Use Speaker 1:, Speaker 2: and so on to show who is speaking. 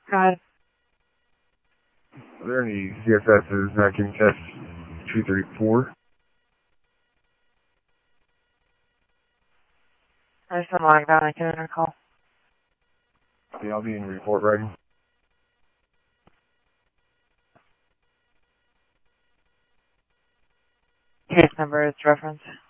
Speaker 1: Go ahead.
Speaker 2: Are there any CFSs that can test 234?
Speaker 1: There's some logged on. I can intercall.
Speaker 2: Okay, I'll be in report writing.
Speaker 1: Case number is reference.